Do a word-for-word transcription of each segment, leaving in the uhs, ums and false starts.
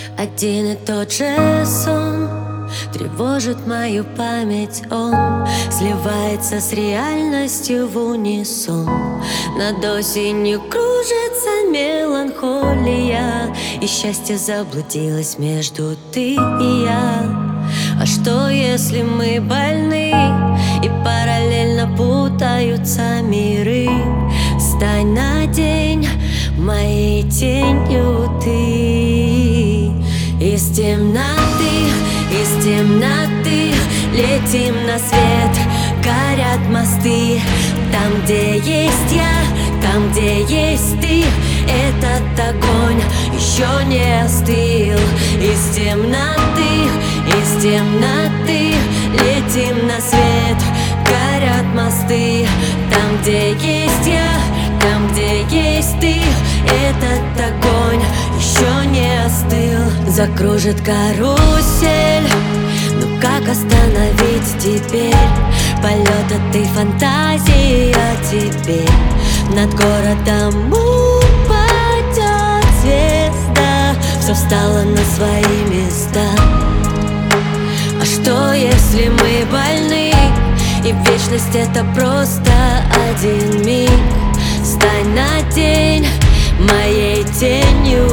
Один и тот же сон тревожит мою память, он сливается с реальностью в унисон. Над осенью кружится меланхолия, и счастье заблудилось между ты и я. А что, если мы больны, и параллельно путаются миры? Стань на день моей тенью ты. Из темноты, из темноты летим на свет, горят мосты. Там, где есть я, там, где есть ты, этот огонь еще не остыл. Из темноты, из темноты летим на свет, горят мосты. Там, где есть я, там, где есть ты, этот огонь еще не остыл. Закружит карусель, ну как остановить теперь? Полет этой фантазии, а теперь над городом упадет звезда. Все встало на свои места. А что, если мы больны, и вечность это просто один миг? Стань на день моей тенью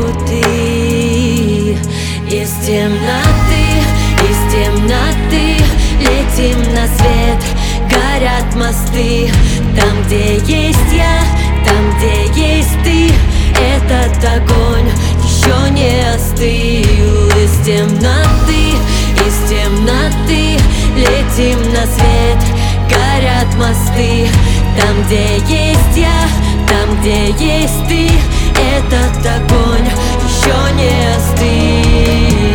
ты. Из темноты, из темноты летим на свет, горят мосты. Там, где есть я, там, где есть ты, этот огонь еще не остыл. Из темноты, из темноты летим на свет, горят мосты. Там, где есть я, там, где есть ты, этот огонь еще не остыл.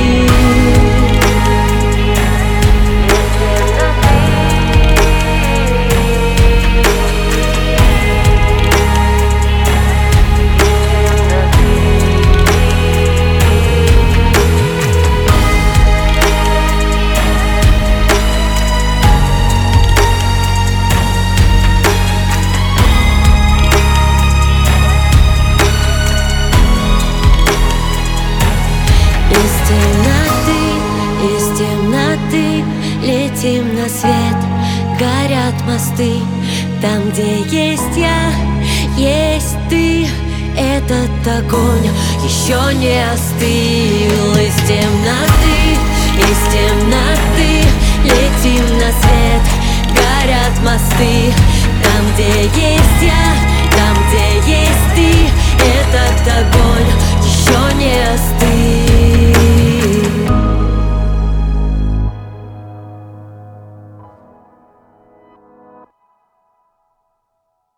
Из темноты, из темноты летим на свет, горят мосты. Там, где есть я, есть ты, этот огонь еще не остыл. Из темноты, из темноты летим на свет, горят мосты. Там, где есть я, там, где есть ты, этот огонь